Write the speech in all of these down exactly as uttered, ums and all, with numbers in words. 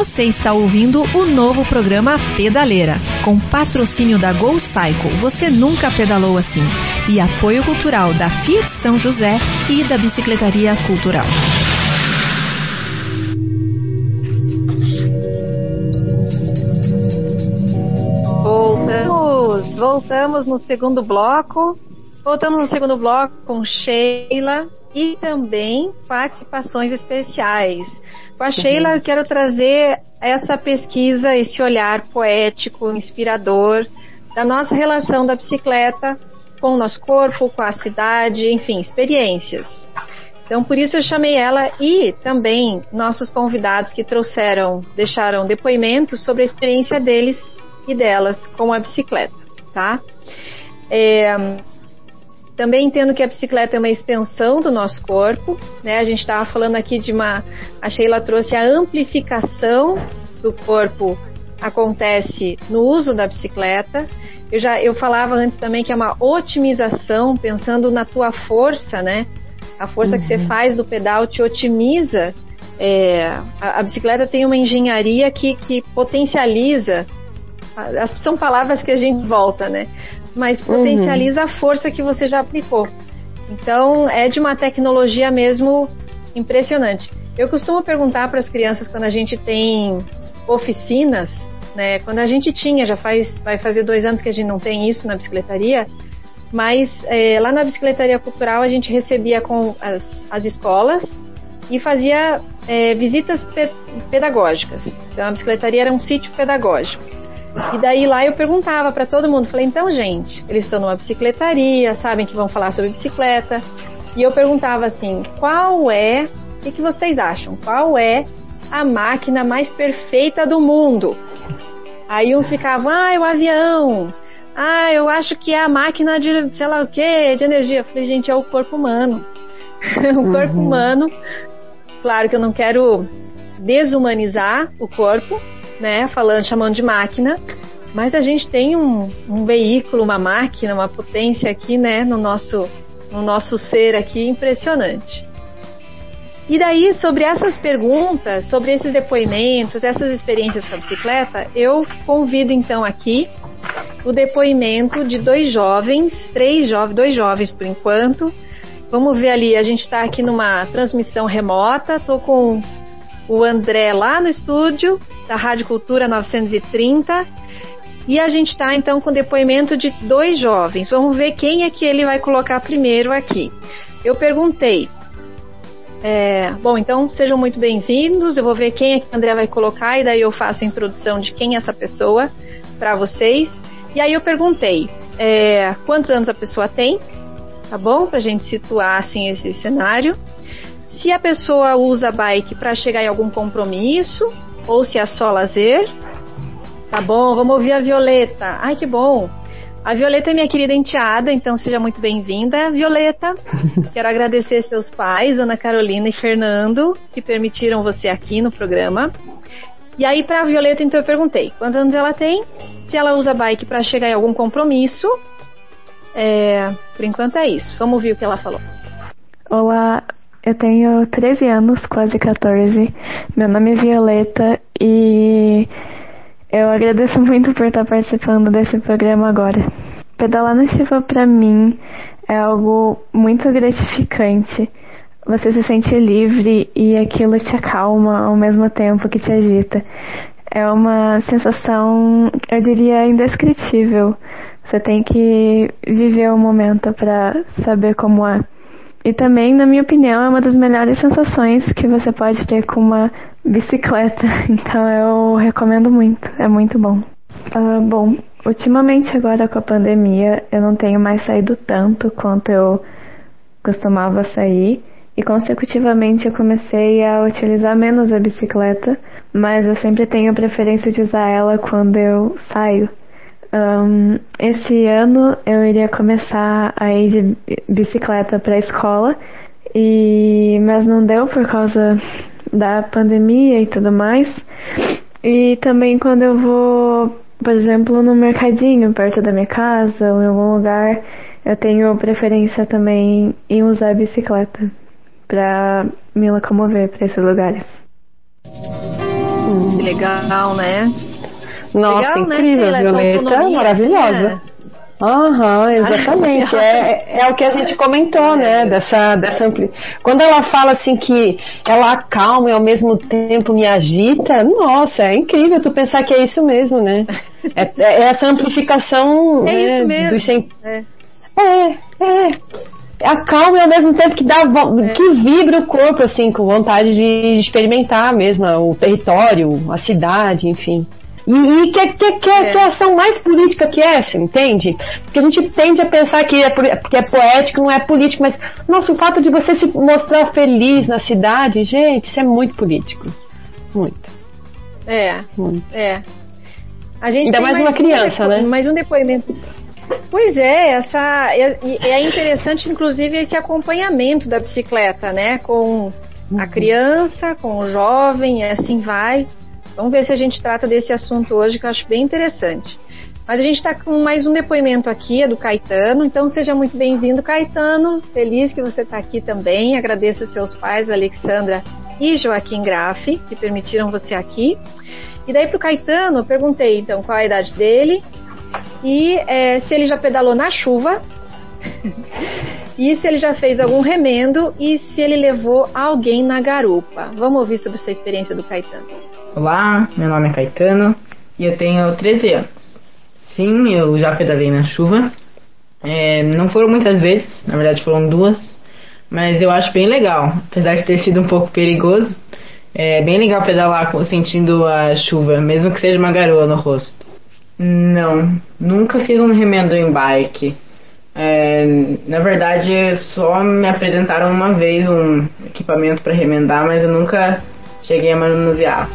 Você está ouvindo o novo programa Pedaleira, com patrocínio da Go Cycle. Você nunca pedalou assim. E apoio cultural da Fiat São José e da Bicicletaria Cultural. Voltamos, voltamos no segundo bloco. Voltamos no segundo bloco com Sheila e também participações especiais. Com a Sheila eu quero trazer essa pesquisa, esse olhar poético, inspirador da nossa relação da bicicleta com o nosso corpo, com a cidade, enfim, experiências. Então por isso eu chamei ela e também nossos convidados que trouxeram, deixaram depoimentos sobre a experiência deles e delas com a bicicleta, tá? É... Também entendo que a bicicleta é uma extensão do nosso corpo, né? A gente estava falando aqui de uma... A Sheila trouxe a amplificação do corpo acontece no uso da bicicleta. Eu, já, eu falava antes também que é uma otimização, pensando na tua força, né? A força uhum. que você faz do pedal te otimiza. É, a, a bicicleta tem uma engenharia que, que potencializa. São palavras que a gente volta, né? Mas potencializa uhum. a força que você já aplicou. Então, é de uma tecnologia mesmo impressionante. Eu costumo perguntar para as crianças quando a gente tem oficinas, né? Quando a gente tinha, já faz, vai fazer dois anos que a gente não tem isso na bicicletaria, mas é, lá na Bicicletaria Cultural a gente recebia com as, as escolas e fazia é, visitas pe- pedagógicas. Então, a bicicletaria era um sítio pedagógico. E daí lá eu perguntava para todo mundo, falei, então gente, eles estão numa bicicletaria, sabem que vão falar sobre bicicleta, e eu perguntava assim, qual é, o que, que vocês acham, qual é a máquina mais perfeita do mundo? Aí uns ficavam, ah, é o avião, ah, eu acho que é a máquina de, sei lá o que, de energia. Eu falei, gente, é o corpo humano, o corpo uhum. humano, claro que eu não quero desumanizar o corpo, né, falando, chamando de máquina, mas a gente tem um, um veículo, uma máquina, uma potência aqui, né, no nosso, no nosso ser aqui, impressionante. E daí, sobre essas perguntas, sobre esses depoimentos, essas experiências com a bicicleta, eu convido então aqui o depoimento de dois jovens, três jovens, dois jovens por enquanto. Vamos ver ali, a gente está aqui numa transmissão remota, estou com o André lá no estúdio da Rádio Cultura novecentos e trinta e a gente está então com o depoimento de dois jovens. Vamos ver quem é que ele vai colocar primeiro aqui. Eu perguntei, é, bom, então sejam muito bem-vindos, eu vou ver quem é que o André vai colocar e daí eu faço a introdução de quem é essa pessoa para vocês. E aí eu perguntei é, quantos anos a pessoa tem, tá bom? Pra gente situar assim esse cenário. Se a pessoa usa a bike para chegar em algum compromisso ou se é só lazer. Tá bom, vamos ouvir a Violeta. Ai, que bom. A Violeta é minha querida enteada, então seja muito bem-vinda, Violeta. Quero agradecer seus pais, Ana Carolina e Fernando, que permitiram você aqui no programa. E aí, para a Violeta, então, eu perguntei quantos anos ela tem, se ela usa a bike para chegar em algum compromisso. É, por enquanto é isso. Vamos ouvir o que ela falou. Olá. Eu tenho treze anos, quase quatorze. Meu nome é Violeta e eu agradeço muito por estar participando desse programa agora. Pedalar na chuva pra mim é algo muito gratificante. Você se sente livre e aquilo te acalma ao mesmo tempo que te agita. É uma sensação, eu diria, indescritível. Você tem que viver o momento para saber como é. E também, na minha opinião, é uma das melhores sensações que você pode ter com uma bicicleta. Então eu recomendo muito, é muito bom. Uh, bom, ultimamente agora com a pandemia, eu não tenho mais saído tanto quanto eu costumava sair. E consecutivamente eu comecei a utilizar menos a bicicleta, mas eu sempre tenho a preferência de usar ela quando eu saio. Um, esse ano eu iria começar a ir de bicicleta para a escola, e, mas não deu por causa da pandemia e tudo mais. E também quando eu vou, por exemplo, no mercadinho perto da minha casa ou em algum lugar, eu tenho preferência também em usar a bicicleta para me locomover para esses lugares. Hum, legal, né? Nossa, legal, incrível, né, Violeta, maravilhosa. Aham, uhum, exatamente. É, é o que a gente comentou, né? Dessa, dessa ampli... Quando ela fala assim que ela acalma e ao mesmo tempo me agita, nossa, é incrível tu pensar que é isso mesmo, né? É, é essa amplificação. É né, isso mesmo. Dos sen... É. é, é. Acalma e ao mesmo tempo que dá é. que vibra o corpo, assim, com vontade de experimentar mesmo o território, a cidade, enfim. E, e que, que, que, é. que ação mais política que essa, entende? Porque a gente tende a pensar que é, que é poético, não é político, mas, nossa, o fato de você se mostrar feliz na cidade, gente, isso é muito político. Muito. É, muito. É. A gente Ainda tem mais, mais uma criança, um depo- né? Mais um depoimento. Pois é, essa, é, é interessante, inclusive, esse acompanhamento da bicicleta, né? Com a criança, com o jovem, e assim vai. Vamos ver se a gente trata desse assunto hoje, que eu acho bem interessante. Mas a gente está com mais um depoimento aqui, é do Caetano. Então seja muito bem-vindo, Caetano. Feliz que você está aqui também. Agradeço os seus pais, Alexandra e Joaquim Graff, que permitiram você aqui. E daí para o Caetano, eu perguntei então qual a idade dele e é, se ele já pedalou na chuva e se ele já fez algum remendo e se ele levou alguém na garupa. Vamos ouvir sobre essa experiência do Caetano. Olá, meu nome é Caetano e eu tenho treze anos. Sim, eu já pedalei na chuva. É, não foram muitas vezes, na verdade foram duas, mas eu acho bem legal. Apesar de ter sido um pouco perigoso, é bem legal pedalar sentindo a chuva, mesmo que seja uma garoa no rosto. Não, nunca fiz um remendo em bike. É, na verdade, só me apresentaram uma vez um equipamento para remendar, mas eu nunca cheguei a manusear.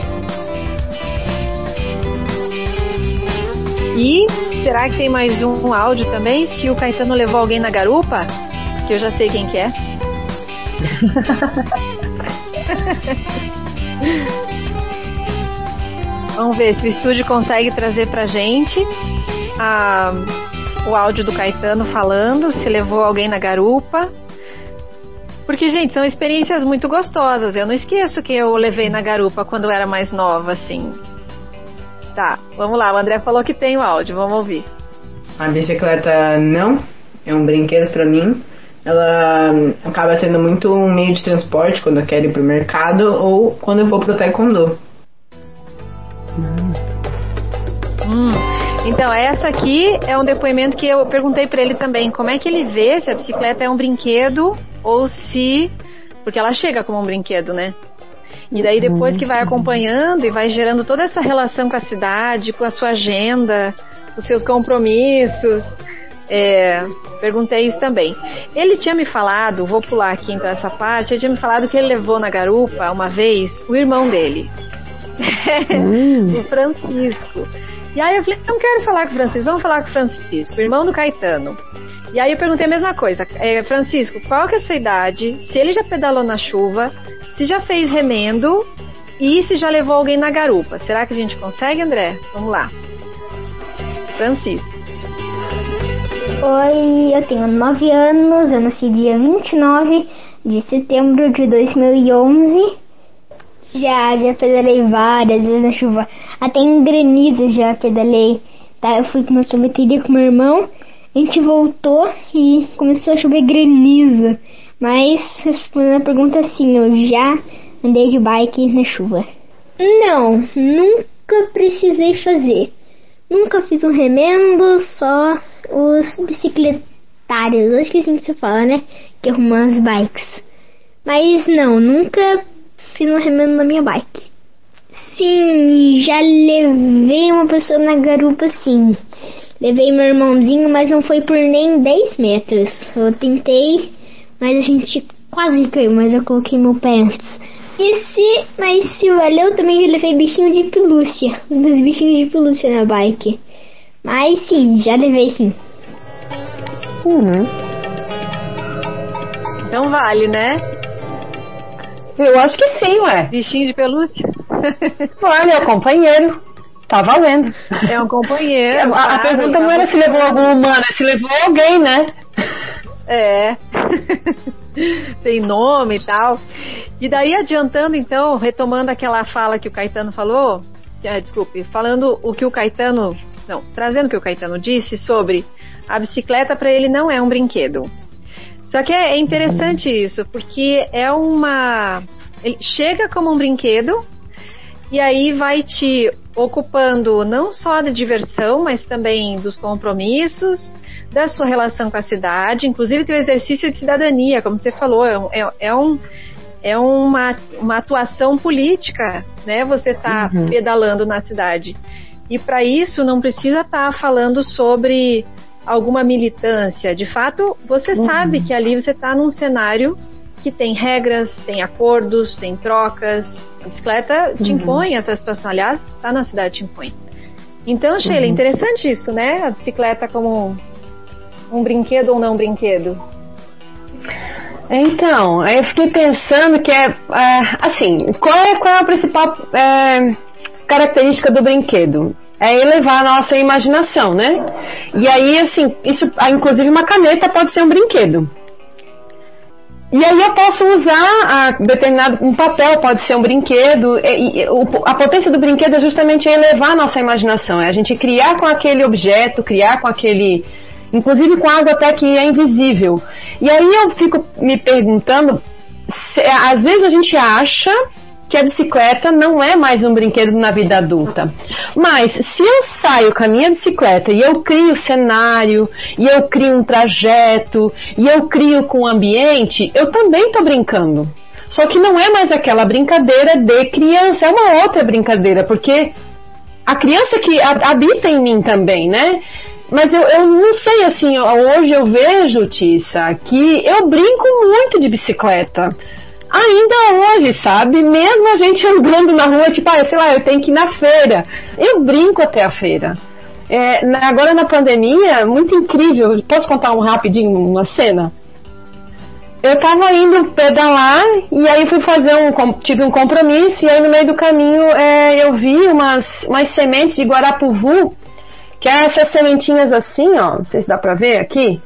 E será que tem mais um áudio também? Se o Caetano levou alguém na garupa? Que eu já sei quem que é. Vamos ver se o estúdio consegue trazer pra gente a, o áudio do Caetano falando, se levou alguém na garupa. Porque, gente, são experiências muito gostosas. Eu não esqueço que eu levei na garupa quando eu era mais nova, assim. Tá, vamos lá. O André falou que tem o áudio, vamos ouvir. A bicicleta não, é um brinquedo pra mim. Ela acaba sendo muito um meio de transporte quando eu quero ir pro mercado ou quando eu vou pro taekwondo. Hum. Então, essa aqui é um depoimento que eu perguntei pra ele também. Como é que ele vê se a bicicleta é um brinquedo ou se... Porque ela chega como um brinquedo, né? E daí depois que vai acompanhando e vai gerando toda essa relação com a cidade, com a sua agenda, os seus compromissos. É, perguntei isso também. Ele tinha me falado, vou pular aqui então essa parte, ele tinha me falado que ele levou na garupa uma vez o irmão dele. Hum. O Francisco. E aí eu falei, não quero falar com o Francisco, vamos falar com o Francisco, o irmão do Caetano. E aí eu perguntei a mesma coisa, é, Francisco, qual que é a sua idade, se ele já pedalou na chuva, se já fez remendo e se já levou alguém na garupa. Será que a gente consegue, André? Vamos lá. Francisco. Oi, eu tenho nove anos, eu nasci dia vinte e nove de setembro de dois mil e onze. Já, já pedalei várias vezes na chuva, até em granizo já pedalei. Tá? Eu fui com uma sorveteria com meu irmão, a gente voltou e começou a chover granizo. Mas, respondendo a pergunta, sim, eu já andei de bike na chuva. Não, nunca precisei fazer. Nunca fiz um remendo, só os bicicletários, acho que é assim que se fala, né? Que arrumam as bikes. Mas não, nunca fiz um remendo na minha bike. Sim, já levei uma pessoa na garupa, sim. Levei meu irmãozinho, mas não foi por nem dez metros. Eu tentei, mas a gente quase caiu, mas eu coloquei meu pé antes. E se, mas se valeu, também já levei bichinho de pelúcia. Os meus bichinhos de pelúcia na bike. Mas sim, já levei sim. Uhum. Então vale, né? Eu acho que sim, ué. Bichinho de pelúcia? Olha, é o companheiro. Tá valendo. É um companheiro. A, claro, a pergunta tá não era se levou algum humano, é se levou alguém, né? É. tem nome e tal. E daí adiantando então, retomando aquela fala que o Caetano falou, é, desculpe, falando o que o Caetano, não, trazendo o que o Caetano disse sobre a bicicleta, para ele não é um brinquedo. Só que é interessante isso, porque é uma, ele chega como um brinquedo e aí vai te ocupando não só da diversão, mas também dos compromissos, da sua relação com a cidade, inclusive do exercício de cidadania, como você falou, é, é, é, um, é uma, uma atuação política, né? Você está uhum. pedalando na cidade. E para isso não precisa estar tá falando sobre alguma militância. De fato, você uhum. sabe que ali você está num cenário que tem regras, tem acordos, tem trocas. A bicicleta te uhum. impõe essa situação. Aliás, está na cidade te impõe. Então, Sheila, uhum. interessante isso, né? A bicicleta como um, um brinquedo ou não um brinquedo. Então, eu fiquei pensando que é, é assim, qual é, qual é a principal é, característica do brinquedo? É elevar a nossa imaginação, né? E aí, assim, isso, inclusive uma caneta pode ser um brinquedo. E aí eu posso usar a determinado, um papel pode ser um brinquedo. E, e, o, a potência do brinquedo é justamente elevar a nossa imaginação, é a gente criar com aquele objeto, criar com aquele, inclusive com algo até que é invisível. E aí eu fico me perguntando, se, às vezes a gente acha que a bicicleta não é mais um brinquedo na vida adulta. Mas se eu saio com a minha bicicleta e eu crio cenário, e eu crio um trajeto, e eu crio com o ambiente, eu também estou brincando. Só que não é mais aquela brincadeira de criança, é uma outra brincadeira, porque a criança que habita em mim também, né? Mas eu, eu não sei, assim, hoje eu vejo, Tissa, que eu brinco muito de bicicleta. Ainda hoje, sabe? Mesmo a gente andando na rua, tipo, ah, sei lá, eu tenho que ir na feira. Eu brinco até a feira. É, na, agora na pandemia, muito incrível. Posso contar um rapidinho, uma cena? Eu tava indo pedalar e aí fui fazer um, tive um compromisso e aí no meio do caminho é, eu vi umas, umas sementes de guarapuvu, que é essas sementinhas assim, ó, não sei se dá pra ver aqui.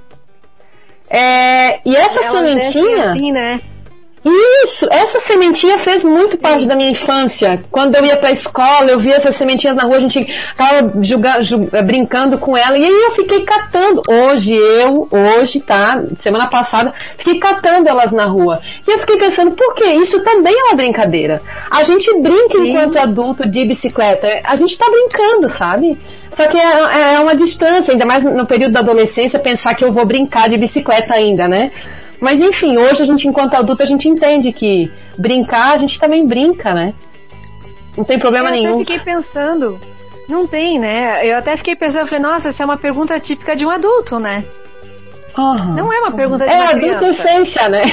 É, e essa Ela sementinha... assim, né? Isso, essa sementinha fez muito parte Sim. da minha infância. Quando eu ia pra escola, eu via essas sementinhas na rua, a gente tava julga, julga, brincando com ela, e aí eu fiquei catando. Hoje eu, hoje, tá, semana passada, fiquei catando elas na rua. E eu fiquei pensando, por quê? Isso também é uma brincadeira. A gente brinca Sim. enquanto adulto de bicicleta, a gente tá brincando, sabe? Só que é, é uma distância, ainda mais no período da adolescência, pensar que eu vou brincar de bicicleta ainda, né? Mas enfim, hoje a gente, enquanto adulto, a gente entende que brincar, a gente também brinca, né? Não tem problema eu nenhum. Eu até fiquei pensando, não tem, né? Eu até fiquei pensando, falei, nossa, essa é uma pergunta típica de um adulto, né? Uhum. Não é uma pergunta de é uma criança. É adolescência, né?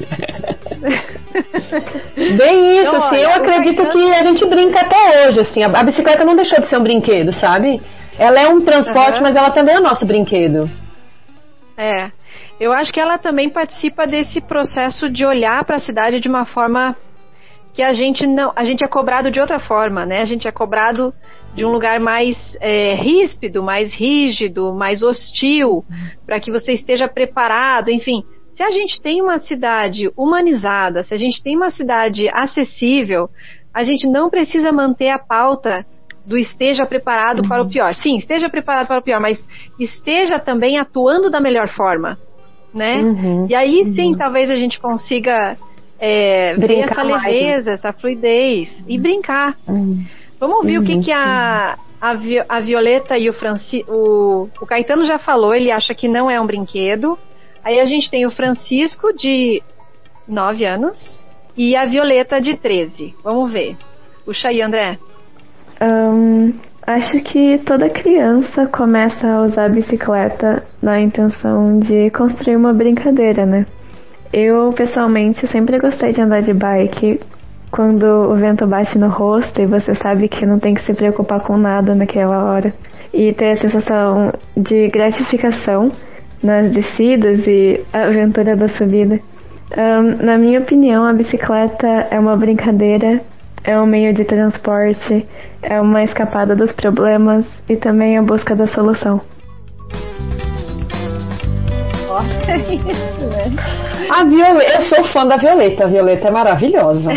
Bem isso, então, assim, olha, eu acredito Caetano... que a gente brinca até hoje, assim, a, a bicicleta não deixou de ser um brinquedo, sabe? Ela é um transporte, uhum. mas ela também é nosso brinquedo. É, eu acho que ela também participa desse processo de olhar para a cidade de uma forma que a gente não, a gente é cobrado de outra forma, né? A gente é cobrado de um lugar mais é, ríspido, mais rígido, mais hostil, para que você esteja preparado, enfim. Se a gente tem uma cidade humanizada, se a gente tem uma cidade acessível, a gente não precisa manter a pauta do esteja preparado uhum. para o pior. Sim, esteja preparado para o pior, mas esteja também atuando da melhor forma, né? Uhum. E aí sim, uhum. talvez a gente consiga é, ver essa leveza, mais, né? essa fluidez uhum. e brincar. Uhum. Vamos ouvir uhum. o que, que a, a, Vi, a Violeta e o Francisco... O, o Caetano já falou, ele acha que não é um brinquedo. Aí a gente tem o Francisco, de nove anos, e a Violeta, de treze. Vamos ver. Puxa aí, André. Um, acho que toda criança começa a usar a bicicleta na intenção de construir uma brincadeira, né? Eu, pessoalmente, sempre gostei de andar de bike quando o vento bate no rosto e você sabe que não tem que se preocupar com nada naquela hora. E ter a sensação de gratificação nas descidas e a aventura da subida. Um, na minha opinião, a bicicleta é uma brincadeira, é um meio de transporte, é uma escapada dos problemas e também a busca da solução. Olha isso, né? A Violeta, eu sou fã da Violeta, a Violeta é maravilhosa.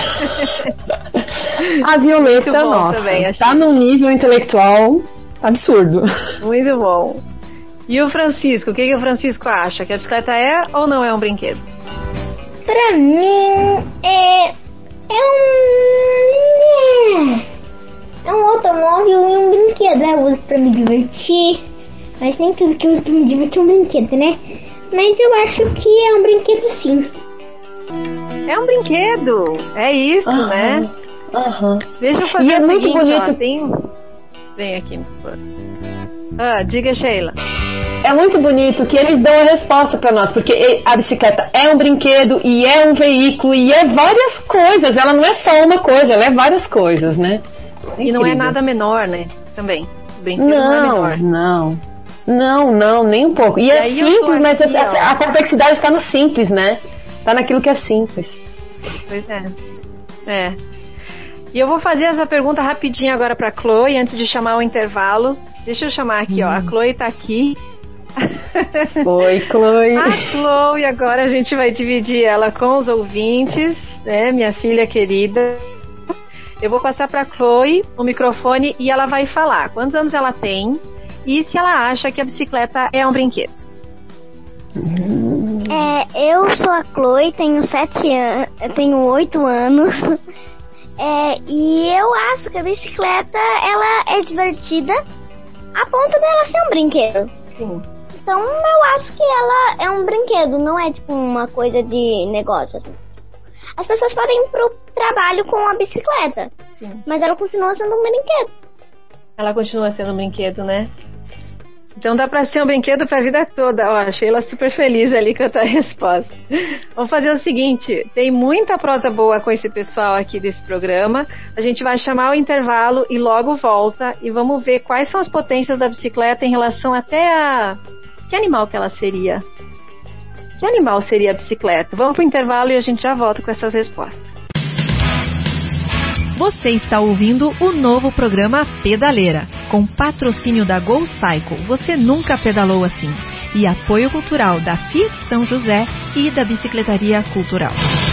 A Violeta, nossa, também, tá num nível intelectual absurdo. Muito bom. E o Francisco, o que, que o Francisco acha? Que a bicicleta é ou não é um brinquedo? Pra mim, é, é um... É um automóvel e um brinquedo, né? Eu uso pra me divertir, mas nem tudo que eu uso pra me divertir é um brinquedo, né? Mas eu acho que é um brinquedo, sim. É um brinquedo, é isso, uhum, né? Uhum. Deixa eu fazer e é o muito seguinte, bonito. Ó, tem... Vem aqui, por favor. Ah, diga, Sheila. É muito bonito que eles dão a resposta pra nós, porque a bicicleta é um brinquedo e é um veículo e é várias coisas. Ela não é só uma coisa, ela é várias coisas, né? É e não é nada menor, né? Também. O brinquedo não, não é menor. Não, não, não, nem um pouco. E, e é simples, mas aqui, a, a complexidade está no simples, né? Tá naquilo que é simples. Pois é. É. E eu vou fazer essa pergunta rapidinho agora pra Chloe, antes de chamar o intervalo. Deixa eu chamar aqui, hum. ó. A Chloe tá aqui. Oi, Chloe. A Chloe, agora a gente vai dividir ela com os ouvintes, né? Minha filha querida. Eu vou passar pra Chloe o microfone e ela vai falar quantos anos ela tem e se ela acha que a bicicleta é um brinquedo. É, eu sou a Chloe, tenho sete anos, tenho oito anos. É, e eu acho que a bicicleta ela é divertida a ponto dela ser um brinquedo. Sim. Então eu acho que ela é um brinquedo, não é tipo uma coisa de negócio assim. As pessoas podem ir pro trabalho com a bicicleta, sim, mas ela continua sendo um brinquedo. Ela continua sendo um brinquedo, né? Então dá pra ser um brinquedo pra vida toda. Ó, a Sheila super feliz ali com a tua resposta. Vamos fazer o seguinte, tem muita prosa boa com esse pessoal aqui desse programa. A gente vai chamar o intervalo e logo volta e vamos ver quais são as potências da bicicleta em relação até a... Que animal que ela seria? Que animal seria a bicicleta? Vamos pro intervalo e a gente já volta com essas respostas. Você está ouvindo o novo programa Pedaleira, com patrocínio da Go Cycle. Você nunca pedalou assim. E apoio cultural da Fiat São José e da Bicicletaria Cultural.